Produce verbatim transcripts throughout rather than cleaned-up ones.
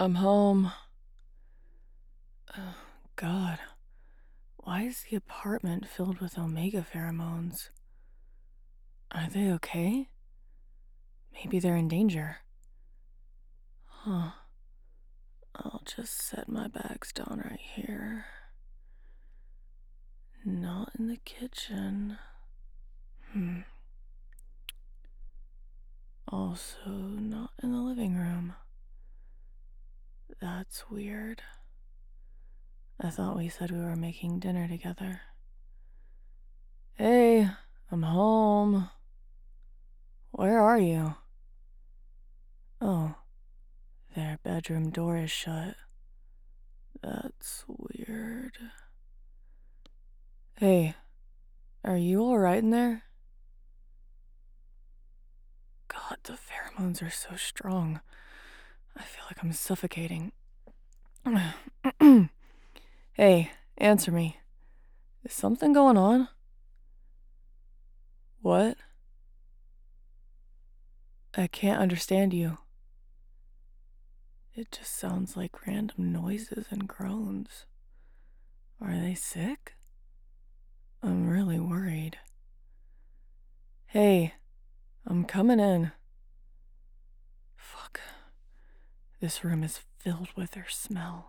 I'm home. Oh, God. Why is the apartment filled with omega pheromones? Are they okay? Maybe they're in danger. Huh. I'll just set my bags down right here. Not in the kitchen. Hmm. Also, not in the living room. That's weird. I thought we said we were making dinner together. Hey, I'm home. Where are you? Oh, their bedroom door is shut. That's weird. Hey, are you alright in there? God, the pheromones are so strong. I feel like I'm suffocating. Hey, answer me. Is something going on? What? I can't understand you. It just sounds like random noises and groans. Are they sick? I'm really worried. Hey, I'm coming in. Fuck. This room is filled with their smell.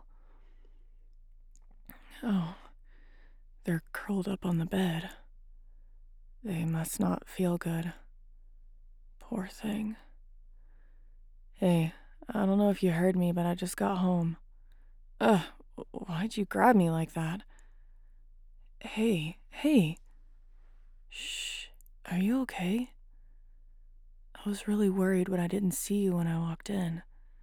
Oh, they're curled up on the bed. They must not feel good. Poor thing. Hey, I don't know if you heard me, but I just got home. Ugh, why'd you grab me like that? Hey, hey. Shh, are you okay? I was really worried when I didn't see you when I walked in.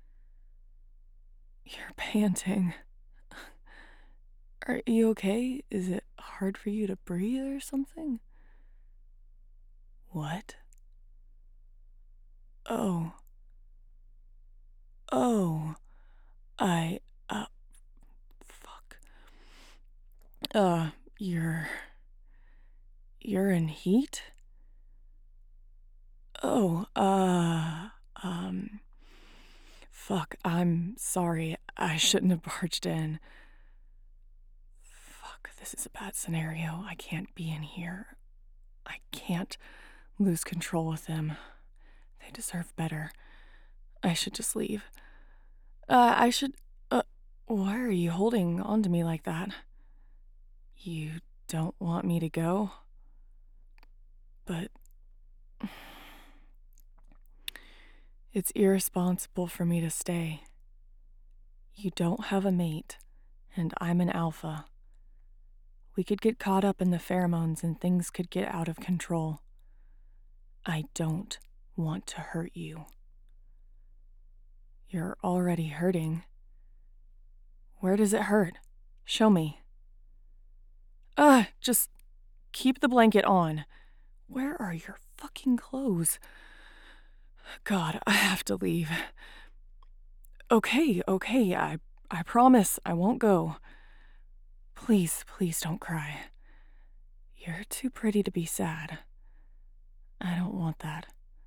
You're panting. Are you okay? Is it hard for you to breathe or something? What? Oh. Oh. I, uh, fuck. Uh, you're... You're in heat? Oh, uh, um... Fuck, I'm sorry. I shouldn't have barged in. Fuck, this is a bad scenario. I can't be in here. I can't lose control with them. They deserve better. I should just leave. Uh, I should... Uh, why are you holding onto me like that? You don't want me to go? But... It's irresponsible for me to stay. You don't have a mate, and I'm an alpha. We could get caught up in the pheromones and things could get out of control. I don't want to hurt you. You're already hurting. Where does it hurt? Show me. Ah, just keep the blanket on. Where are your fucking clothes? God, I have to leave. Okay, okay, I, I promise I won't go. Please, please don't cry. You're too pretty to be sad. I don't want that.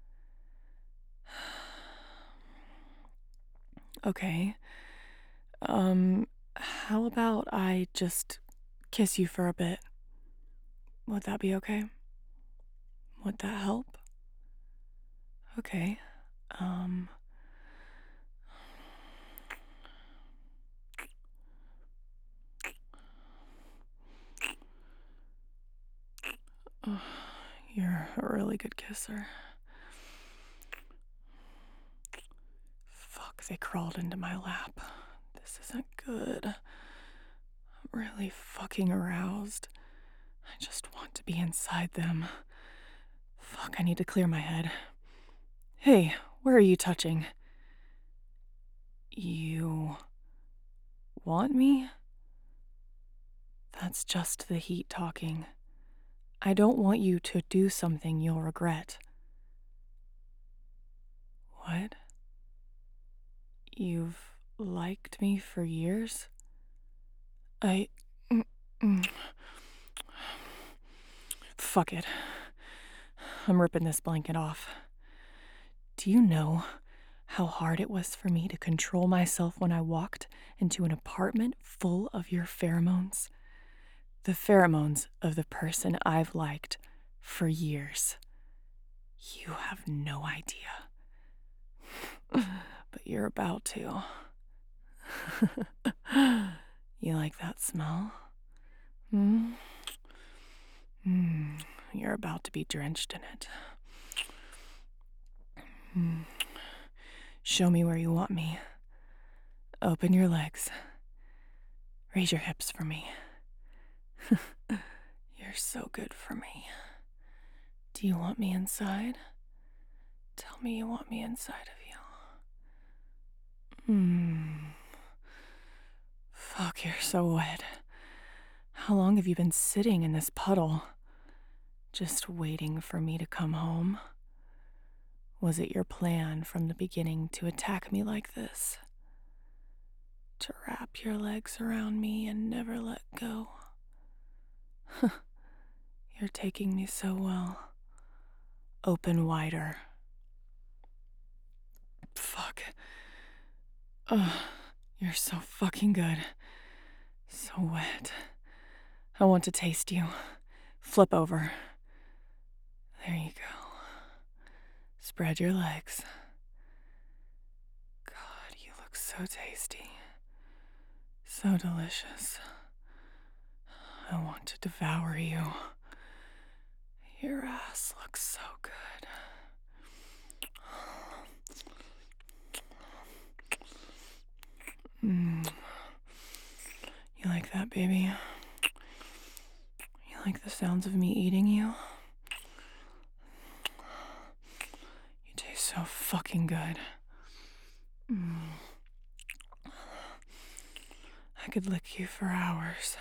Okay. Um, how about I just kiss you for a bit? Would that be okay? Would that help? Okay. Um... Oh, you're a really good kisser. Fuck, they crawled into my lap. This isn't good. I'm really fucking aroused. I just want to be inside them. Fuck, I need to clear my head. Hey, where are you touching? You want me? That's just the heat talking. I don't want you to do something you'll regret. What? You've liked me for years? I... mm, mm. Fuck it. I'm ripping this blanket off. Do you know how hard it was for me to control myself when I walked into an apartment full of your pheromones. The pheromones of the person I've liked for years. You have no idea. But you're about to. You like that smell? Hmm? Mm, you're about to be drenched in it. Mm. Show me where you want me. Open your legs. Raise your hips for me. You're so good for me. Do you want me inside? Tell me you want me inside of you. Hmm. Fuck, you're so wet. How long have you been sitting in this puddle? Just waiting for me to come home? Was it your plan from the beginning to attack me like this? To wrap your legs around me and never let go? You're taking me so well. Open wider. Fuck. Ugh, you're so fucking good. So wet. I want to taste you. Flip over. There you go. Spread your legs. God, you look so tasty. So delicious. I want to devour you. Your ass looks so good. Mm. You like that, baby? You like the sounds of me eating you? You taste so fucking good. Mm. I could lick you for hours.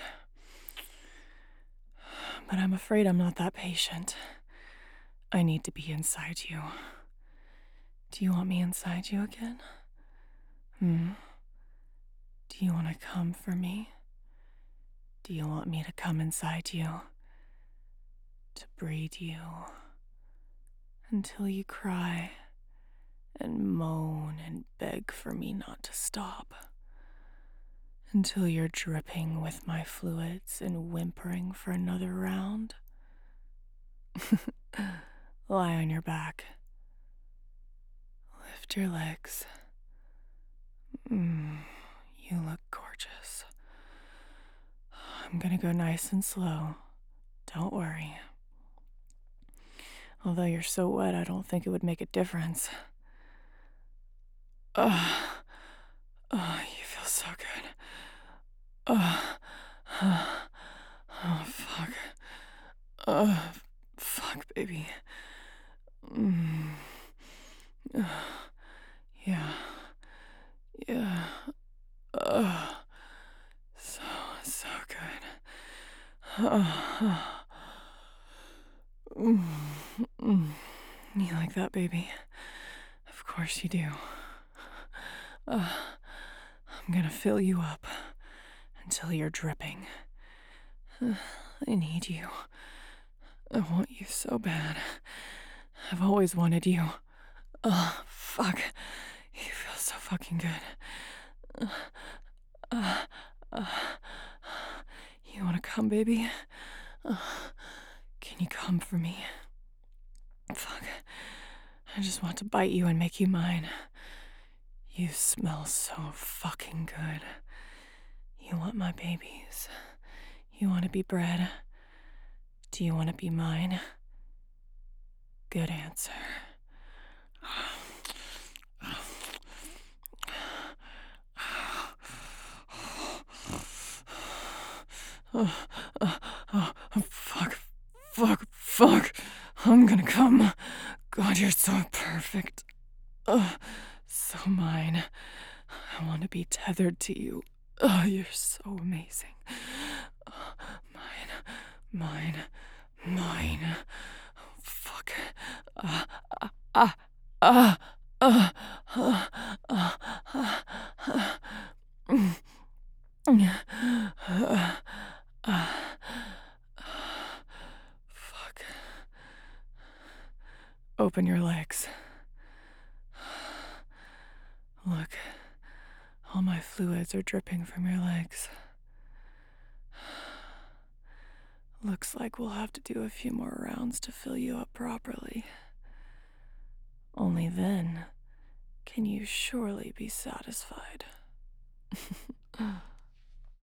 But I'm afraid I'm not that patient. I need to be inside you. Do you want me inside you again? Hmm? Do you want to come for me? Do you want me to come inside you? To breed you until you cry and moan and beg for me not to stop? Until you're dripping with my fluids and whimpering for another round? Lie on your back. Lift your legs. Mm, you look gorgeous. I'm gonna go nice and slow. Don't worry. Although you're so wet, I don't think it would make a difference. Ugh. Oh, you feel so good. Ugh. Oh, fuck. Ugh. Fuck, baby. Mm. Ugh. Yeah. Yeah. Ugh. So, so good. Ugh. Mm. Mm. You like that, baby? Of course you do. Uh, I'm gonna fill you up until you're dripping. Uh, I need you. I want you so bad. I've always wanted you. Oh, fuck. You feel so fucking good. Uh, uh, uh, you wanna come, baby? Uh, can you come for me? Fuck. I just want to bite you and make you mine. You smell so fucking good. You want my babies. You want to be bred. Do you want to be mine? Good answer. Oh, oh, oh, fuck, fuck, fuck. I'm gonna come. God, you're so perfect. Oh, so mine. I want to be tethered to you. Oh, you're so amazing. Oh, mine, mine, mine. Oh, fuck. Ah, ah, ah, ah, ah, ah, ah, ah, ah. Mm. Ah, ah, ah. Fuck. Open your legs. Look, all my fluids are dripping from your legs. Looks like we'll have to do a few more rounds to fill you up properly. Only then can you surely be satisfied.